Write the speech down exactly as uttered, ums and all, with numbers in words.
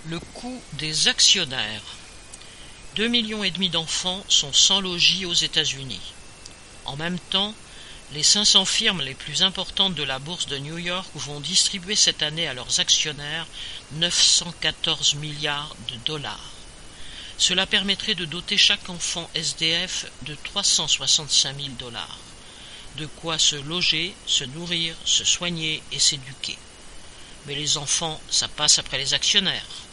Le coût des actionnaires. Deux millions et demi d'enfants sont sans logis aux États-Unis. En même temps, les cinq cents firmes les plus importantes de la bourse de New York vont distribuer cette année à leurs actionnaires neuf cent quatorze milliards de dollars. Cela permettrait de doter chaque enfant S D F de trois cent soixante-cinq mille dollars. De quoi se loger, se nourrir, se soigner et s'éduquer. Mais les enfants, ça passe après les actionnaires.